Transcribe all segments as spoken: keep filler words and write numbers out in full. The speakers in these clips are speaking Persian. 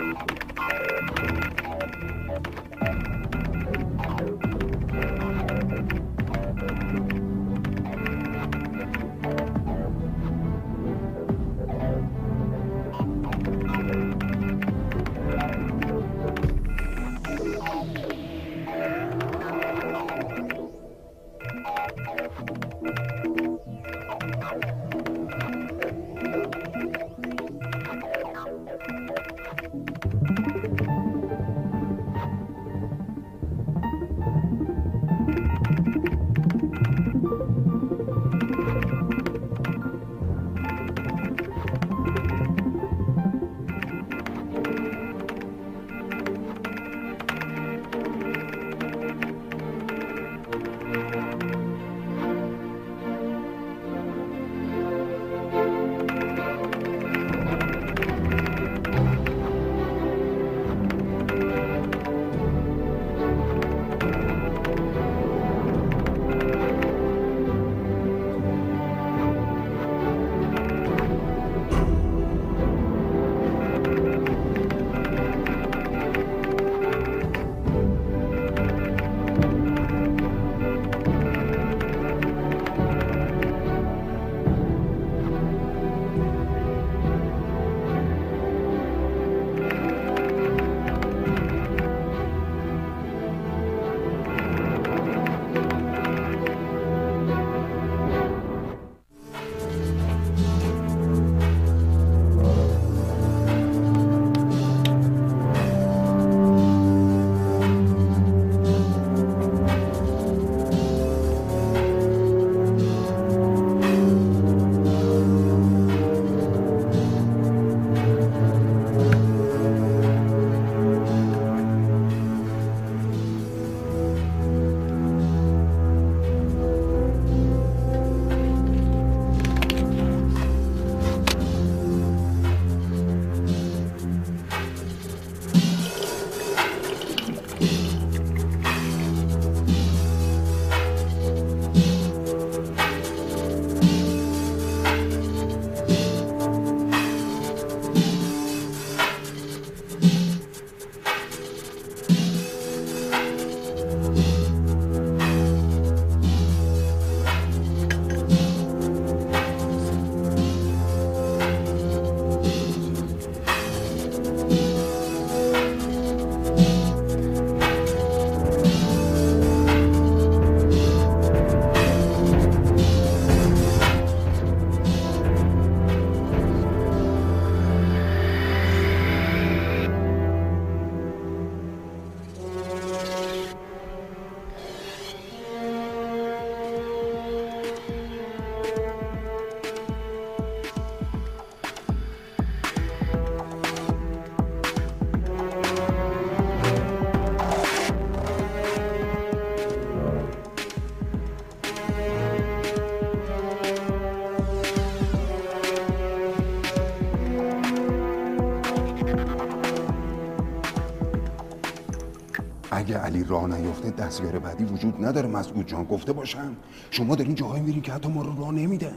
اگه علی راه نیفته دستیار بعدی وجود نداره. مسعود جان گفته باشم شما دارین جاهایی میرین که حتی ما رو راه نمیدن.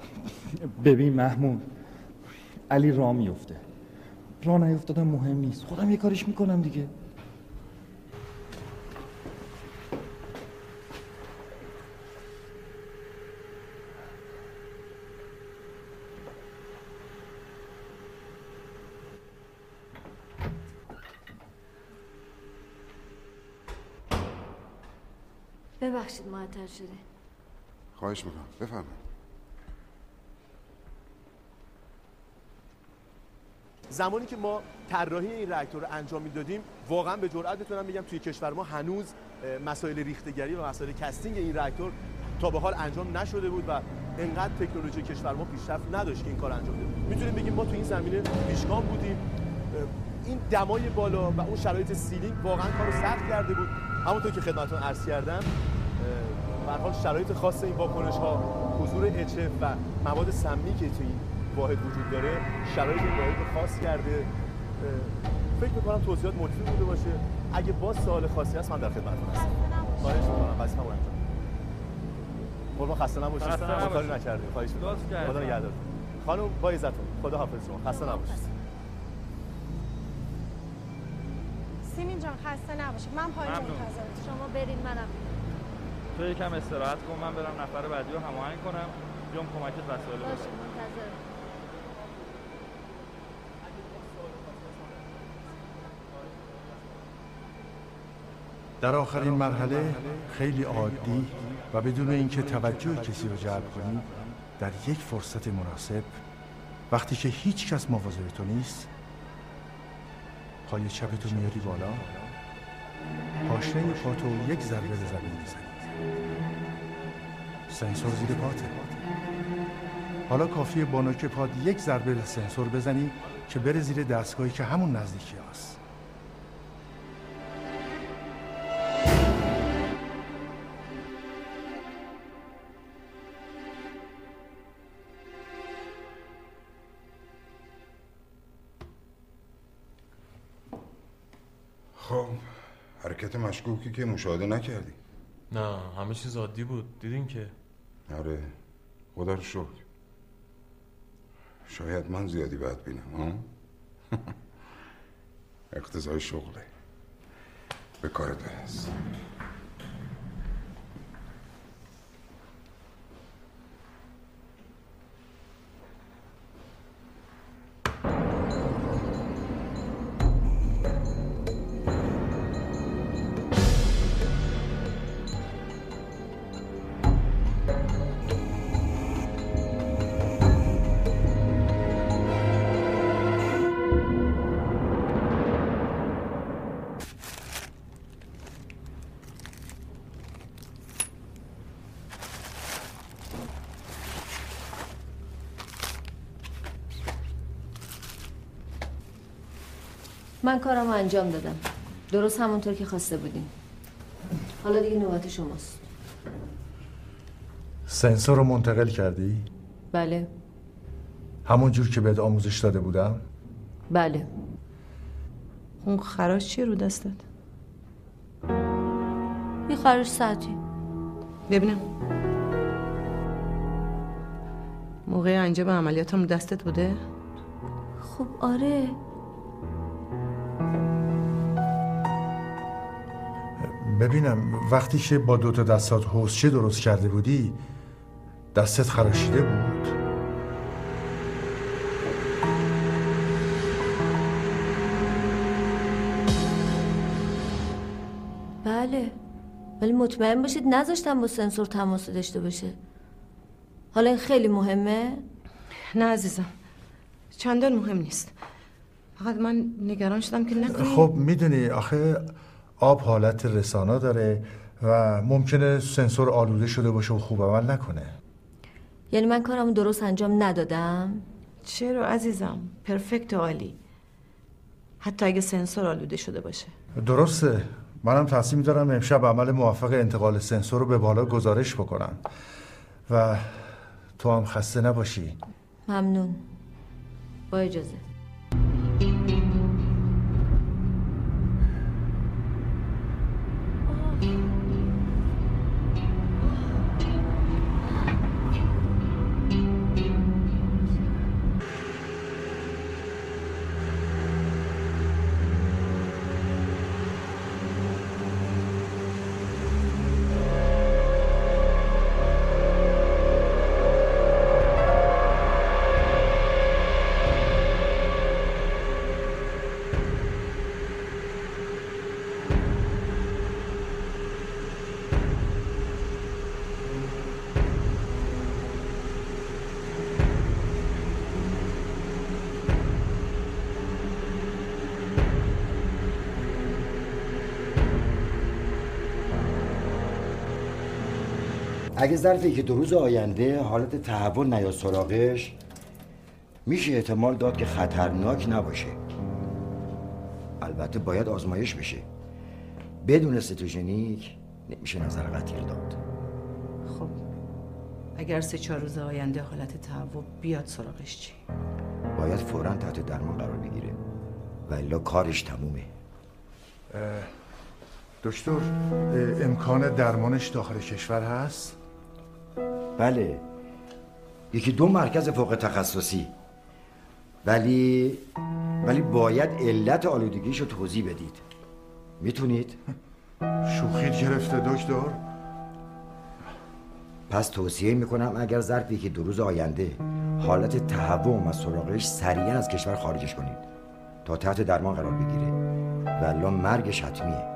ببین محمود، علی راه میفته، راه نیفتادن مهم نیست، خودم یه کارش میکنم دیگه. ببخشید معطل شده. خواهش میکنم بفرمایید. زمانی که ما طراحی این راکتور رو انجام میدادیم واقعا به جرئت میتونم بگم توی کشور ما هنوز مسائل ریختگری و مسائل کاستینگ این راکتور تا به حال انجام نشده بود و انقدر تکنولوژی کشور ما پیشرفت نداشت که این کار انجام بده. میتونیم بگیم ما توی این زمینه پیشگام بودیم. این دمای بالا و اون شرایط سیلینگ واقعا کارو سخت کرده بود. همونطور که خدمتتون عرض کردم به هر حال شرایط خاص این واکنش ها، حضور اچ اف و مواد سمی که توی این واحد وجود داره شرایط این واحد رو خاص کرده. فکر می‌کنم توضیحات مفیدی بوده باشه. اگه باز سوال خاصی هست من در خدمتتون هستم. خواهش می‌کنم وظیفه‌مو انجام بدم. قربان خسته نباشید. ما کاری نکردیم. خواهش می‌کنم. خدا نگهدارتون. خانم با عزتون. خدا حافظ شما. خسته نباشید. امین جان خسته نباشید، من پایین منتظرتم. شما برید منم تو یکم استراحت کن، من برم نفر بعدی رو هماهنگ کنم، بیام کمکت وسایل رو باشه منتظرم. در آخرین مرحله خیلی عادی و بدون اینکه توجه کسی رو جلب کنی، در یک فرصت مناسب وقتی که هیچ کس مواظب تو نیست، پای چپتو میاری بالا، پاشنه پاتو یک ضربه به زمین میزنی. سنسور زیر پاته. حالا کافیه با نوک پات یک ضربه به سنسور بزنی که بره زیر دستگاهی که همون نزدیکی هست. خب حرکت مشکوکی که مشاهده نکردی؟ نه همه چیز عادی بود، دیدین که؟ آره خدا رو شکر. شاید من زیادی بد بینم ها؟ اقتضای شغله، به کار درست. من کارم رو انجام دادم، درست همونطور که خواسته بودیم. حالا دیگه نوبت شماست. سنسور رو منتقل کردی؟ بله. همون جور که بهت آموزش داده بودم؟ بله. اون خراش چیه رو دستت؟ یه خراش ساعتی. ببینم. موقع انجام عملیات هم دستت بوده؟ خب آره. ببینم وقتی که با دوتا دستات حوضچه درست کرده بودی دستت خراشیده بود؟ بله، ولی مطمئن باشید نذاشتم با سنسور تماس داشته باشه. حالا این خیلی مهمه؟ نه عزیزم، چندان مهم نیست. فقط من نگران شدم که نکنی. خب میدونی آخه آب حالت رسانا داره و ممکنه سنسور آلوده شده باشه و خوب عمل نکنه. یعنی من کارمو درست انجام ندادم؟ چرا عزیزم؟ پرفکت و عالی. حتی اگه سنسور آلوده شده باشه. درسته. منم تصمیم دارم امشب عمل موفق انتقال سنسور رو به بالا گزارش بکنم و تو هم خسته نباشی. ممنون. با اجازه. اگه ظرف یکی دو روز آینده حالت تحول نیا سراغش، میشه احتمال داد که خطرناک نباشه. البته باید آزمایش بشه. بدون ستوژنیک نمیشه نظر قطعی رو داد. خب اگر سه چهار روز آینده حالت تحول بیاد سراغش چی؟ باید فوراً تحت درمان قرار بگیره و الا کارش تمومه. دکتر امکان درمانش داخل کشور هست؟ بله، یکی دو مرکز فوق تخصصی، ولی ولی باید علت آلودگیش رو توضیح بدید. میتونید؟ شوخیت گرفته دکتر؟ پس توصیه میکنم اگر ظرف یکی دو روز آینده حالت تهوع و سراغش سریعا از کشور خارجش کنید تا تحت درمان قرار بگیره والا مرگش حتمیه.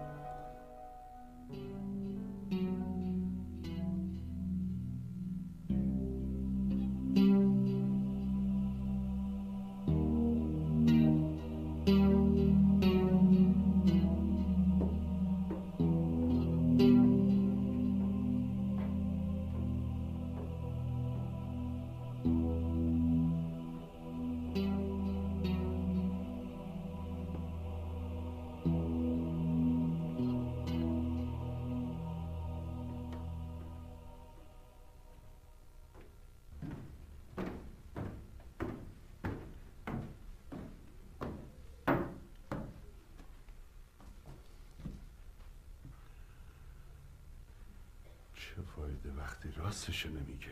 چه فایده وقتی راستشو نمیگه؟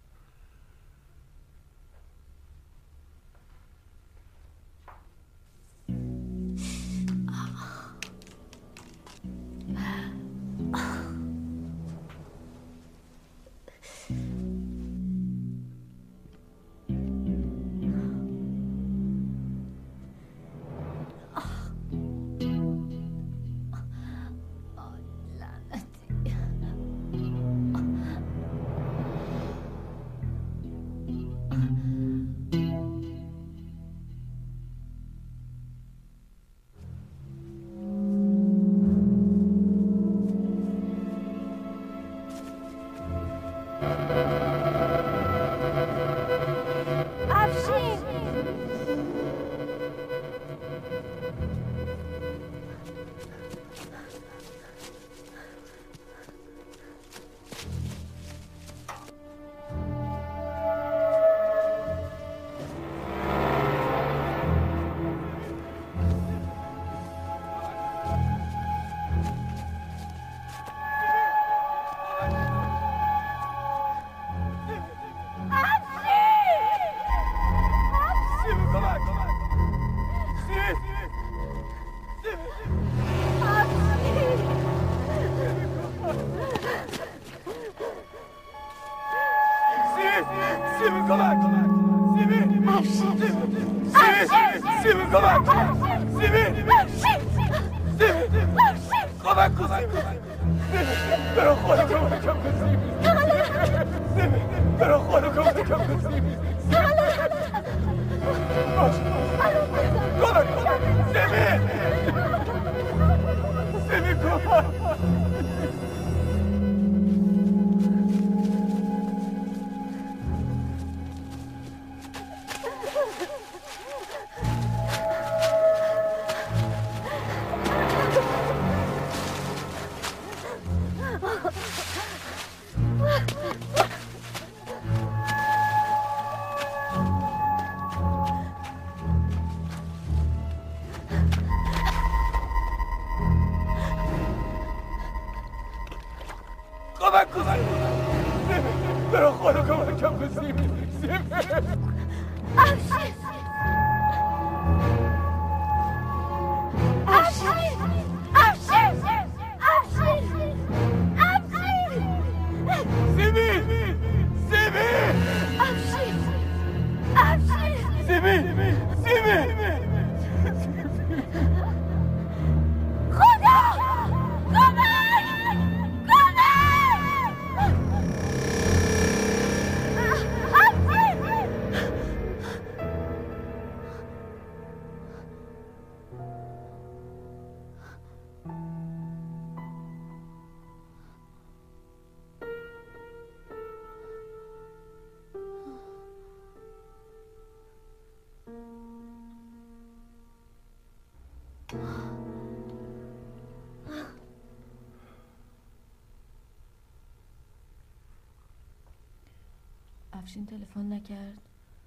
افشین تلفن نکرد،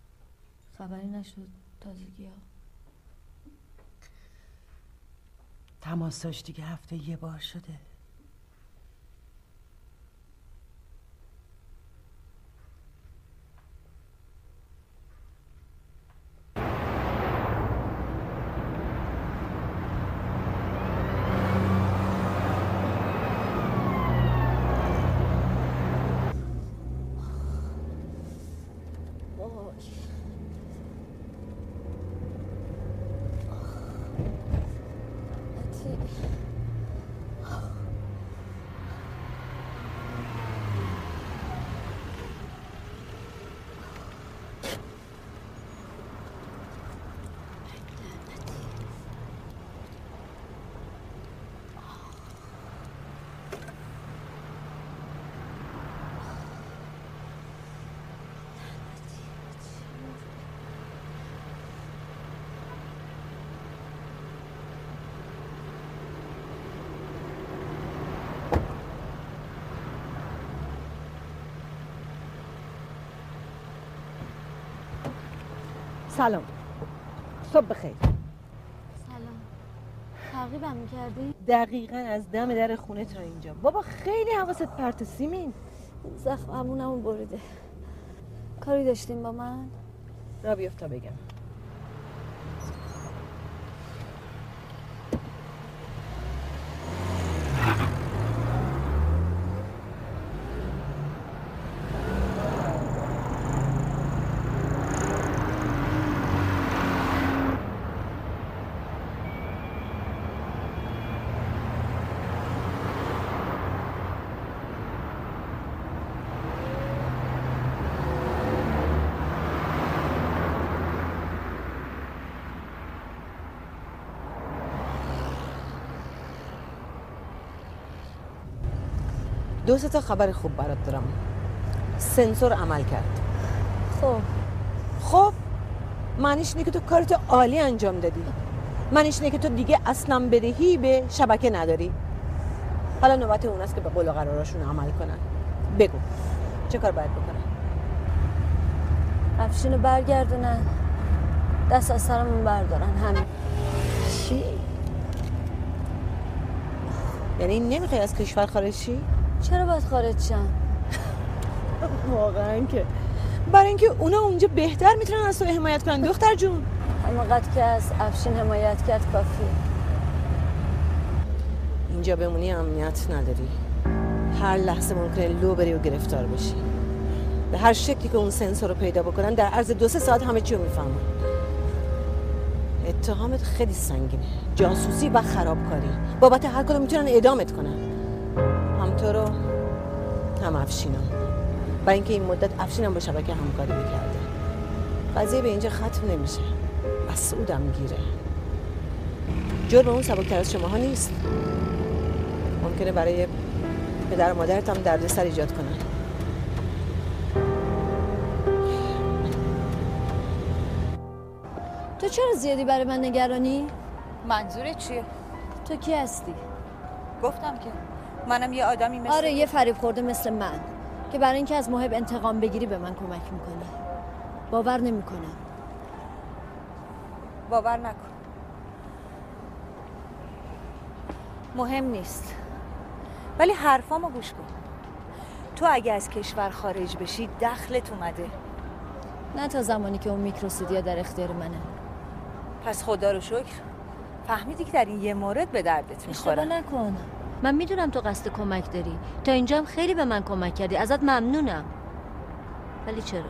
خبری نشد. تازگی ها تماساش دیگه هفته یه بار شده. سلام. صبح بخیر. سلام. تعقیبم می‌کردی؟ دقیقاً از دم در خونه تا اینجا. بابا خیلی حواست پرت سیمین. زخممونمو بریده. کاری داشتیم با من؟ را بیفتا بگم. دو سه تا خبر خوب برات دارم. سنسور عمل کرد. خب خب معنیش اینه که تو کارت عالی انجام دادی. معنیش اینه که تو دیگه اصلا بدهی به شبکه نداری. حالا نوبت اون است که به قول و قراراشون عمل کنن. بگو چه کار باید بکنن؟ افشینو برگردونن، دست از سرمون بردارن. همین. چی؟ یعنی نمیخوای از کشور خارج شی؟ چرا باید خارج شم؟ واقعا که برای اینکه اونا اونجا بهتر میتونن از تو حمایت کنن دختر جون. همونقدر که از افشین حمایت کرد کافی. اینجا بمونی امنیت نداری. هر لحظه ممکنه لو بری و گرفتار بشی. به هر شکلی که اون سنسور رو پیدا بکنن در عرض دو سه ساعت همه چی رو میفهمن. اتهامت خیلی سنگینه. جاسوسی و خرابکاری. بابت هر کدوم میتونن اعدامت کنن. هم تو رو هم افشینم. برای اینکه این مدت افشینم با شبکه همکاری میکرده. قضیه به اینجا ختم نمیشه. مسعودم میگیره. جرم اون سبکتر از شماها نیست. ممکنه برای پدر و مادرت هم دردسر ایجاد کنن. تو چرا زیادی برای من نگرانی؟ منظورت چیه؟ تو کی هستی؟ گفتم که منم یه آدمی مثل آره یه فریب خورده مثل من که برای اینکه از محب انتقام بگیری به من کمک میکنی. باور نمیکنم. باور نکن. مهم نیست. ولی حرفامو گوش کن. تو اگه از کشور خارج بشی دخلت اومده. نه تا زمانی که اون میکروسیدیا در اختیار منه. پس خدا رو شکر فهمیدی که در این یه مورد به دردت میخوره. اشتباه نکن. من میدونم تو قصد کمک داری. تا اینجا هم خیلی به من کمک کردی. ازت ممنونم. ولی چرا؟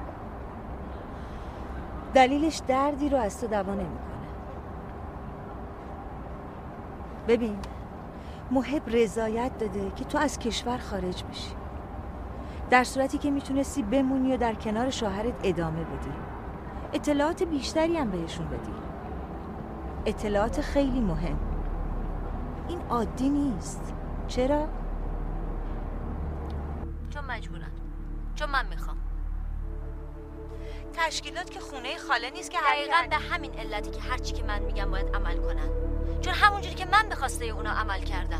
دلیلش دردی رو از تو دوا نمیکنه. ببین محب رضایت داده که تو از کشور خارج بشی، در صورتی که میتونستی بمونی و در کنار شوهرت ادامه بدی. اطلاعات بیشتری هم بهشون بدی. اطلاعات خیلی مهم. این عادی نیست. چرا؟ چون مجبورن. چون من میخوام. تشکیلات که خونه خاله نیست که دقیقاً به همین علتی که هرچی که من میگم باید عمل کنن. چون همونجوری که من به خواسته اونا عمل کردم.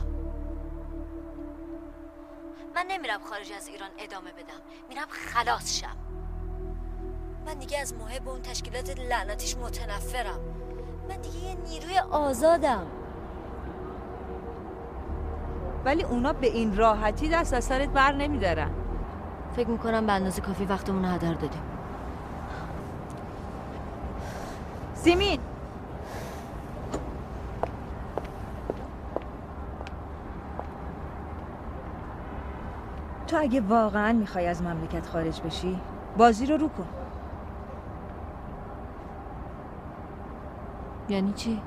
من نمیرم خارج از ایران ادامه بدم. میرم خلاص شم. من دیگه از محب اون تشکیلات لعنتیش متنفرم. من دیگه یه نیروی آزادم. ولی اونا به این راحتی دست از سرت بر نمیدارن. فکر میکنم به اندازه کافی وقتمون رو هدر دادیم. سیمین تو اگه واقعا میخوای از مملکت خارج بشی بازی رو رو کن. یعنی چی؟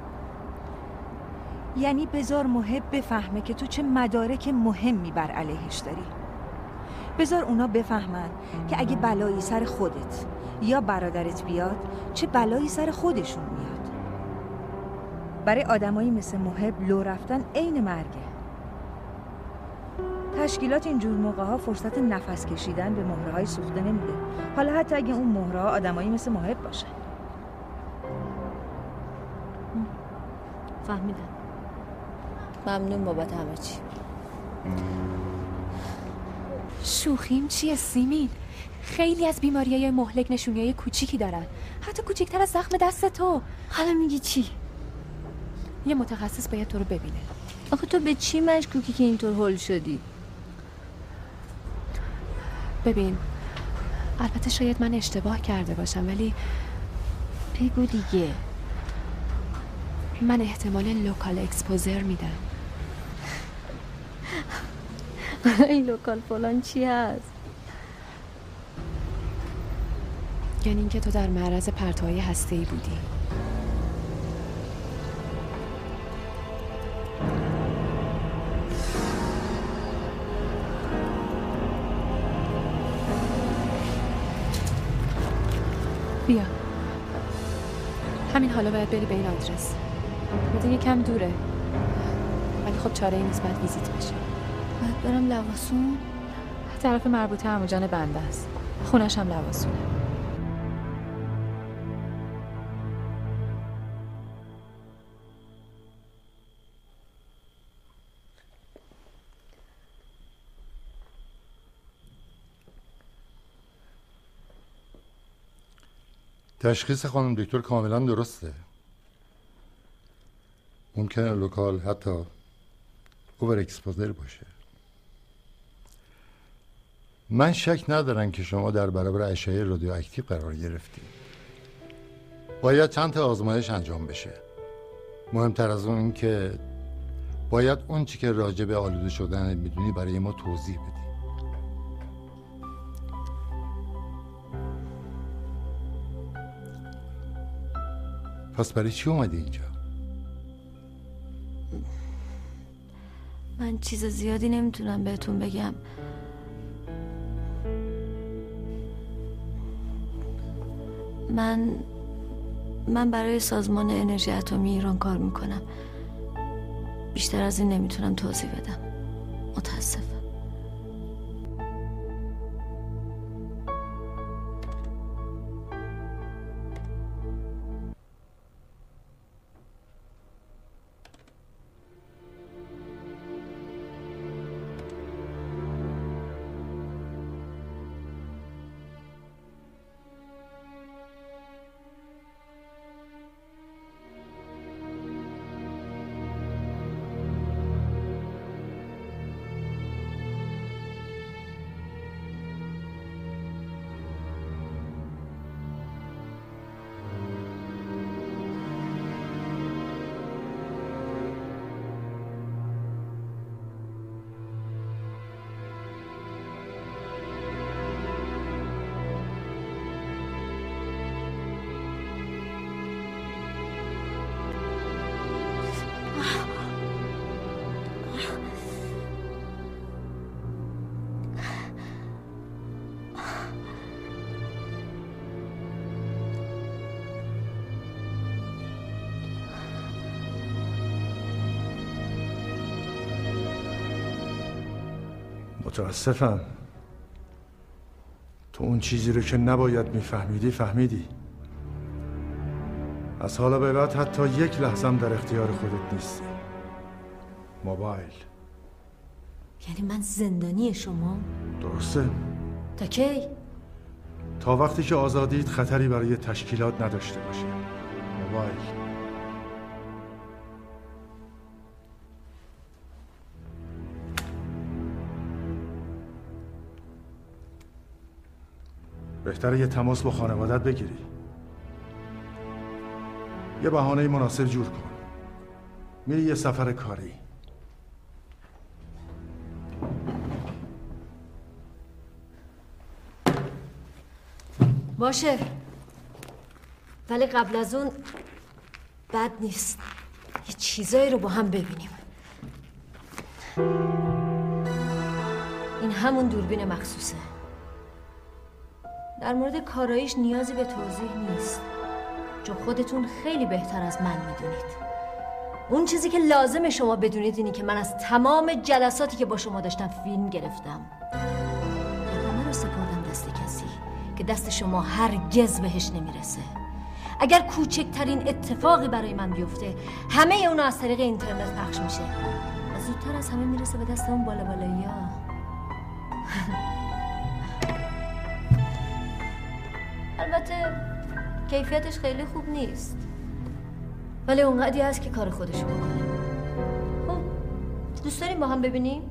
یعنی بذار محب بفهمه که تو چه مدارک مهمی بر علیهش داری. بذار اونا بفهمن که اگه بلایی سر خودت یا برادرت بیاد چه بلایی سر خودشون میاد. برای آدمایی مثل محب لو رفتن عین مرگه. تشکیلات اینجور موقع ها فرصت نفس کشیدن به مهره های سوخته نمیده. حالا حتی اگه اون مهره ها آدمایی مثل محب باشن. فهمیدم. ممنون بابت همه چی. شوخیم چیه سیمین؟ خیلی از بیماریای مهلک نشونیای کوچیکی دارن، حتی کوچیکتر از زخم دست تو. حالا میگی چی؟ یه متخصص باید تو رو ببینه. آخه تو به چی مشکوکی که اینطور هول شدی؟ ببین، البته شاید من اشتباه کرده باشم، ولی بگو دیگه. من احتمال لوکال اکسپوزر میدم. این لوکال فلان چی هست؟ یعنی اینکه تو در معرض پرتوهای هسته‌ای بودی. بیا، همین حالا باید بری به این آدرس. البته یه کم دوره، ولی خب چاره ای نیست، باید ویزیت بشه. باید برم لواسون؟ طرف مربوطه عموجان بنده است، خونش هم لواسونه. تشخیص خانم دکتر کاملا درسته. ممکنه لوکال حتی اوور اکسپوزر باشه. من شک ندارم که شما در برابر اشعه رادیواکتیو قرار گرفتید. باید چند تا آزمایش انجام بشه. مهمتر از اون این که باید اون چی که راجع به آلوده شدن میدونی برای ما توضیح بدی. پس برای چی اومدی اینجا؟ من چیز زیادی نمیتونم بهتون بگم. من من برای سازمان انرژی اتمی ایران کار میکنم. بیشتر از این نمیتونم توضیح بدم. متاسفم. متاسفم. تو اون چیزی رو که نباید میفهمیدی فهمیدی. از حالا به بعد حتی یک لحظم در اختیار خودت نیستی. موبایل. یعنی من زندانی شما؟ درسته. تا کی؟ تا وقتی که آزادیت خطری برای تشکیلات نداشته باشه. موبایل. بهتره یه تماس با خانوادت بگیری. یه بهانه مناسب جور کن. میری یه سفر کاری. باشه، ولی قبل از اون بد نیست یه چیزایی رو با هم ببینیم. این همون دوربین مخصوصه. در مورد کاراییش نیازی به توضیح نیست، چون خودتون خیلی بهتر از من میدونید. اون چیزی که لازم شما بدونید اینی که من از تمام جلساتی که با شما داشتم فیلم گرفتم. همه رو سپردم دست کسی که دست شما هرگز بهش نمیرسه. اگر کوچکترین اتفاقی برای من بیفته همه اونو از طریق اینترنت پخش میشه و زودتر از همه میرسه به دست اون بالا بالایی ها. البته کیفیتش خیلی خوب نیست، ولی اونقدی هست که کار خودشو بکنه. خب دوست داریم با هم ببینیم؟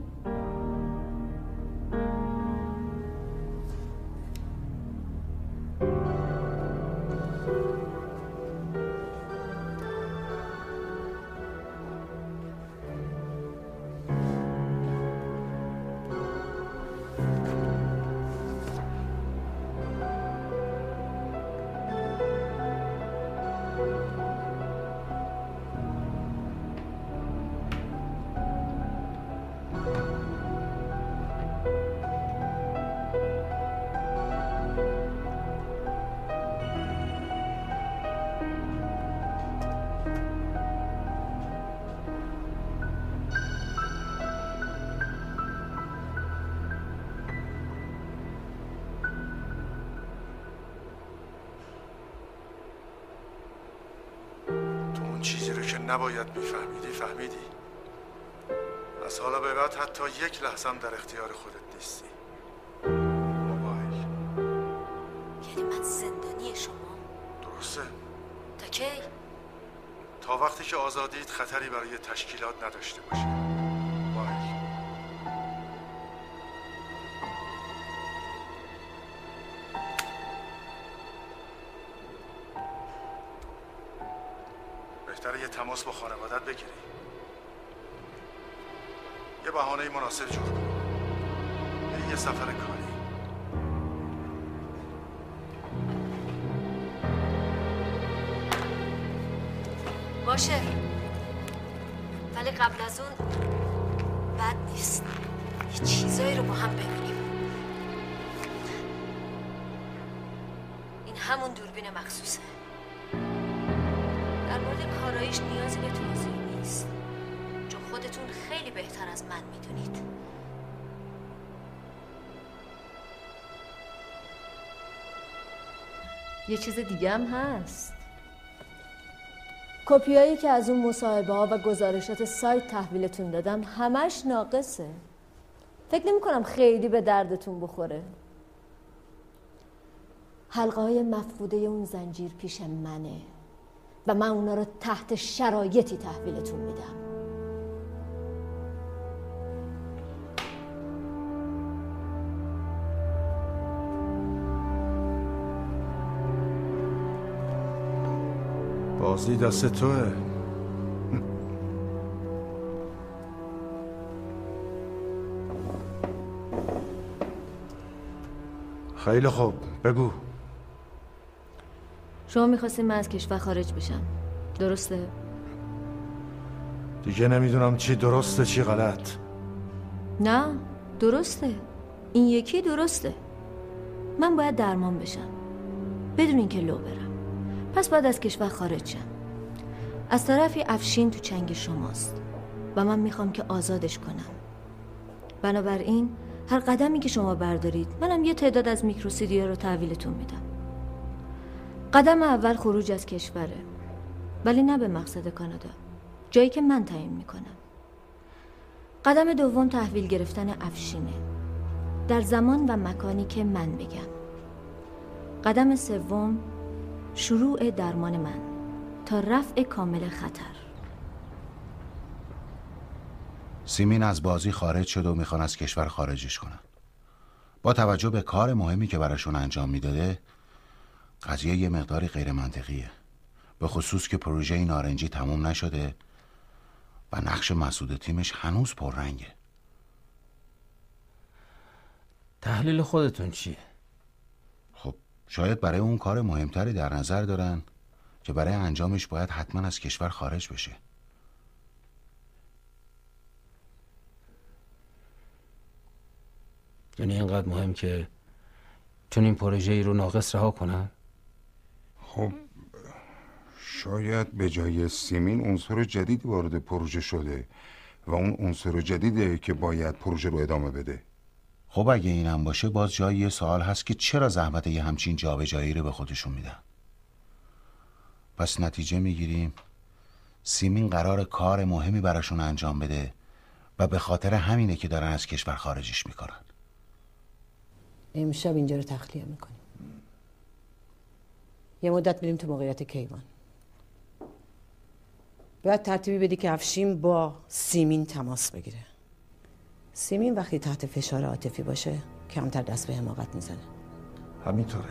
نباید میفهمیدی فهمیدی. از حالا به بعد حتی یک لحظه هم در اختیار خودت نیستی. موبایل. یعنی من زندانی شما؟ درسته. تا کی؟ تا وقتی که آزادیت خطری برای تشکیلات نداشته باشه. موبایل. بهتره یه تماس با خانوادت بگیری. یه بهانه مناسب جور کنی. یه سفر کاری. باشه، ولی قبل از اون بد نیست یه چیزایی رو با هم ببینیم. این همون دوربین مخصوصه. در مورد کارایش نیازی به توضیح نیست، چون خودتون خیلی بهتر از من میدونید. یه چیز دیگه هم هست. کپیایی که از اون مصاحبه ها و گزارشات سایت تحویلتون دادم همش ناقصه. فکر نمی کنم خیلی به دردتون بخوره. حلقه های مفقوده اون زنجیر پیش منه و من اونا رو تحت شرایطی تحویلتون میدم. بازی دست توه. خیلی خوب، بگو. شما میخواستین من از کشور خارج بشم، درسته؟ دیگه نمیدونم چی درسته چی غلط. نه، درسته. این یکی درسته. من باید درمان بشم بدون اینکه لو برم. پس باید از کشور خارج شم. از طرفی افشین تو چنگ شماست و من میخوام که آزادش کنم. بنابراین هر قدمی که شما بردارید منم یه تعداد از میکروسیدیا رو تحویلتون میدم. قدم اول خروج از کشوره، ولی نه به مقصد کانادا، جایی که من تعیین میکنم. قدم دوم تحویل گرفتن افشینه، در زمان و مکانی که من بگم. قدم سوم شروع درمان من تا رفع کامل خطر. سیمین از بازی خارج شد و میخوان از کشور خارجش کنن. با توجه به کار مهمی که براشون انجام میداده، قضیه یه مقداری غیر منطقیه، به خصوص که پروژه نارنجی تموم نشده و نقش مسعود تیمش هنوز پررنگه. تحلیل خودتون چیه؟ خب شاید برای اون کار مهمتری در نظر دارن که برای انجامش باید حتما از کشور خارج بشه. یعنی اینقدر مهم که چون این پروژه رو ناقص رها کنن؟ خب شاید به جای سیمین عنصر جدیدی وارد پروژه شده و اون عنصر جدیده که باید پروژه رو ادامه بده. خب اگه اینم باشه باز جای یه سوال هست که چرا زحمت یه همچین جابجایی رو به خودشون میدن. پس نتیجه میگیریم سیمین قرار کار مهمی براشون انجام بده و به خاطر همینه که دارن از کشور خارجش میکنن. امشب اینجا رو تخلیه میکنیم. یه مدت میریم تو موقعیت کیوان. باید ترتیبی بدی که افشین با سیمین تماس بگیره. سیمین وقتی تحت فشار عاطفی باشه کمتر دست به حماقت میزنه. همینطوره.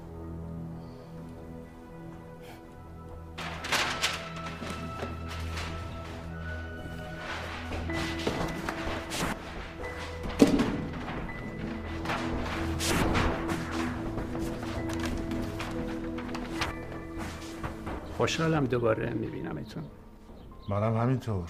خوشحالم دوباره میبینمتون. منم همینطور.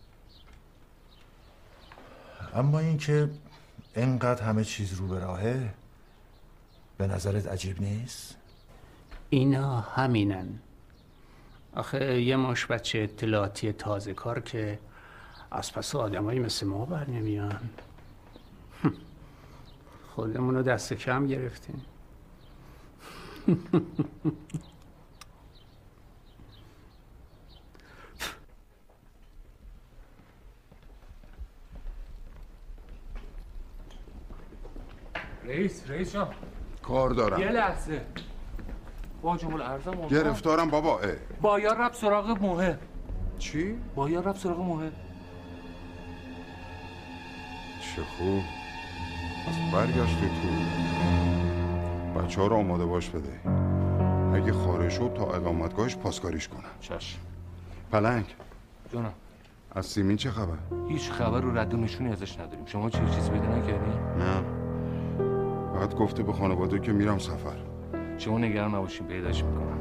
اما اینکه اینقدر همه چیز رو به راهه به نظرت عجیب نیست؟ اینا همینن. آخه یه مش بچه اطلاعاتی تازه کار که از پس آدمایی مثل ما بر نمیان. خودمونو دست کم گرفتیم. رئیس رئیس جان کار دارم. یه لحظه با جمهور ارزم گرفتارم بابا. اه. باید رفت سراغ موهه. چی؟ باید رفت سراغ موهه. چه خوب برگشتی تو. بچه ها رو آماده باش بده. اگه خارج شد تا اقامتگاهش پاسکاریش کنم. چشم. پلنگ جونم. از سیمین چه خبر؟ هیچ خبر و رد و نشونی ازش نداریم. شما چه چیزی پیدا نکردی؟ نه. بعد گفته به خانواده که میرم سفر. شما نگران نباشین پیداش میکنم.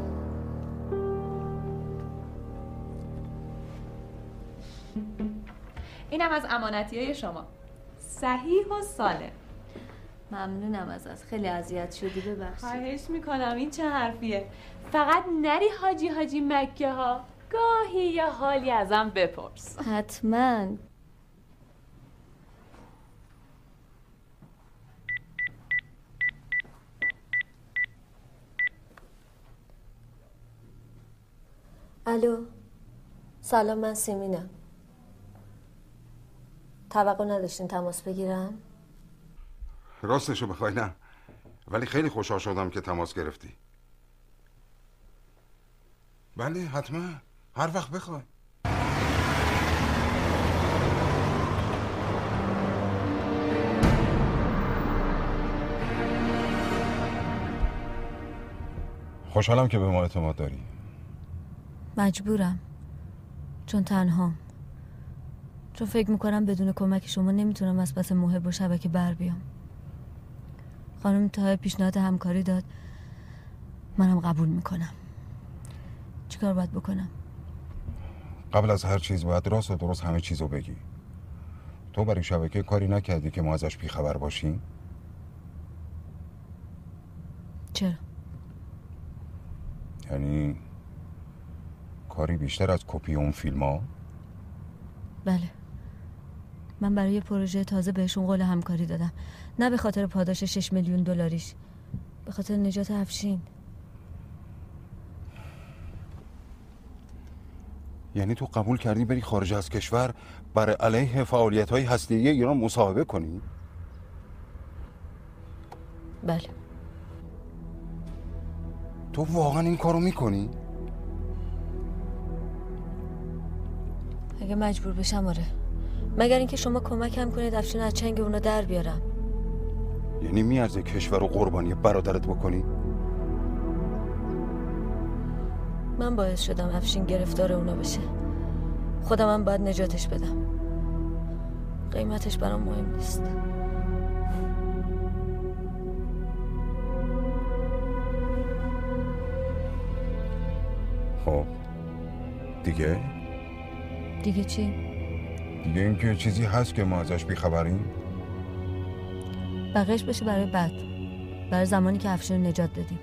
اینم از امانتیای شما. صحیح و سالم. ممنونم ازت. خیلی اذیت شدی، ببخشید. خواهش میکنم. این چه حرفیه؟ فقط نری حاجی حاجی مکه ها. گاهی یه حالی ازم بپرس. حتما. الو، سلام، من سیمینم. توقع نداشتین تماس بگیرم؟ راستشو بخوای نه، ولی خیلی خوشحال شدم که تماس گرفتی. بله حتما، هر وقت بخوای. خوشحالم که به ما اعتماد داری. مجبورم، چون تنهام، چون فکر میکنم بدون کمک شما نمیتونم از پس محب و شبکه بر بیام. خانم تا پیشنهاد همکاری داد، منم قبول میکنم. چیکار باید بکنم؟ قبل از هر چیز باید راست و درست همه چیزو بگی. تو برای شبکه کاری نکردی که ما ازش بیخبر باشیم؟ چرا؟ یعنی کاری بیشتر از کپی اون فیلم ها؟ بله، من برای پروژه تازه بهشون قول همکاری دادم، نه به خاطر پاداش شش میلیون دلاریش، به خاطر نجات افشین. یعنی تو قبول کردی بری خارج از کشور برای علیه فعالیت‌های هسته‌ای ایران مصاحبه کنی؟ بله. تو واقعا این کارو میکنی؟ اگه مجبور بشم آره، مگر اینکه شما کمکم کنید افشین از چنگ اونا در بیارم. یعنی میارزه کشور و قربانی برادرت بکنی؟ من باعث شدم افشین گرفتار اونا بشه، خودم هم باید نجاتش بدم. قیمتش برام مهم نیست. خب دیگه؟ دیگه چی؟ دیگه اینکه چیزی هست که ما ازش بیخبریم؟ بقیش بشه برای بعد، برای زمانی که افشین رو نجات دادیم.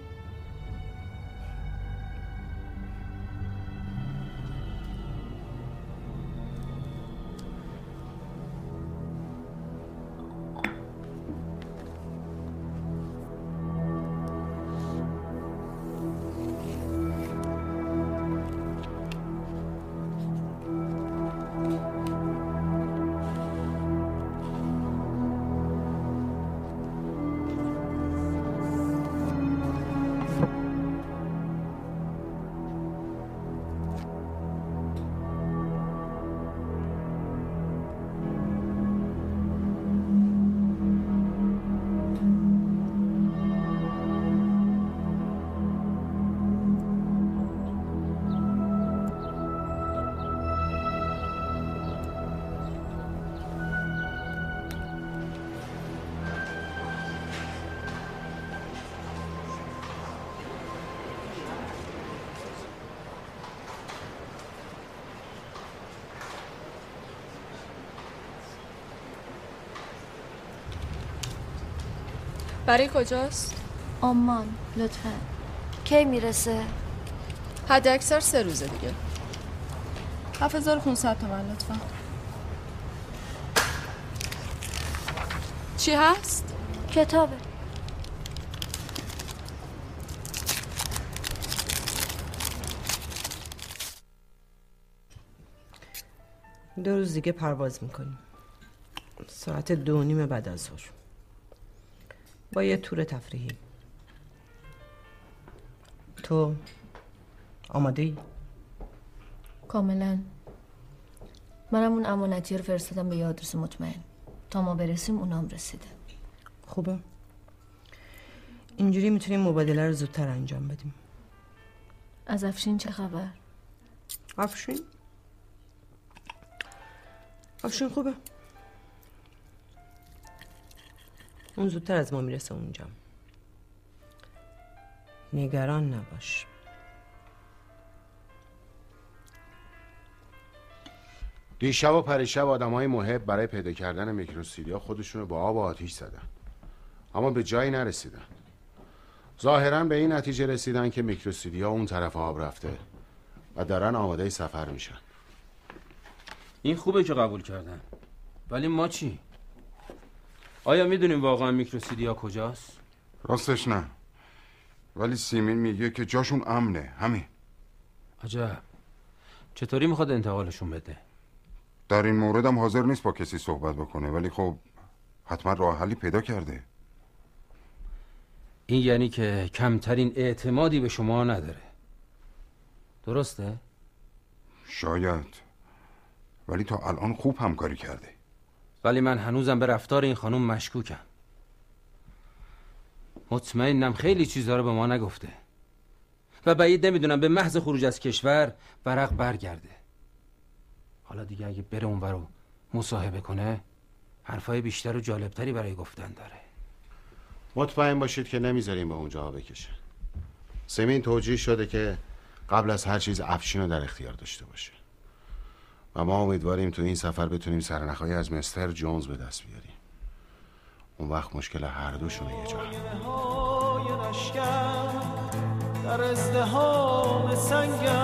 برای کجاست؟ عمان لطفا. کی میرسه؟ حد اکثر سه روزه دیگه. هفت هزار و پانصد تومن لطفا. چی هست؟ کتابه. دو روز دیگه پرواز میکنیم. ساعت دو نیم بعد از ظهر با یه تور تفریحی. تو آماده ای؟ کاملا. منم اون امانتی رو فرستادم به یه آدرس مطمئن. تا ما برسیم اونام رسیده. خوبه. اینجوری میتونیم مبادله رو زودتر انجام بدیم. از افشین چه خبر؟ افشین؟ افشین خوبه. اون زودتر از ما میرسه اونجا. نگران نباش. دیشب و پریشب آدمای محب برای پیدا کردن میکروسیدیا خودشونو با آب و آتیش زدن، اما به جایی نرسیدن. ظاهرا به این نتیجه رسیدن که میکروسیدیا اون طرف آب رفته و دارن آماده سفر میشن. این خوبه که قبول کردن، ولی ما چی؟ آیا میدونیم واقعا میکروسیدیا کجاست؟ راستش نه، ولی سیمین میگه که جاشون امنه. همین. عجب. چطوری میخواد انتقالشون بده؟ در این مورد هم حاضر نیست با کسی صحبت بکنه، ولی خب حتما راه حلی پیدا کرده. این یعنی که کمترین اعتمادی به شما نداره. درسته؟ شاید، ولی تا الان خوب همکاری کرده. ولی من هنوزم به رفتار این خانم مشکوکم. مطمئنم خیلی چیزا رو به ما نگفته و بعید نمیدونم به محض خروج از کشور ورق برگرده. حالا دیگه اگه بره اونور رو مصاحبه کنه حرفای بیشتر و جالبتری برای گفتن داره. مطمئن باشید که نمیذاریم به اونجا بکشه. سیمین توجیه شده که قبل از هر چیز افشین رو در اختیار داشته باشه و ما امیدواریم تو این سفر بتونیم سرنخایی از مستر جونز به دست بیاریم. اون وقت مشکل هر دوشون یه جا در ازدحام سنگ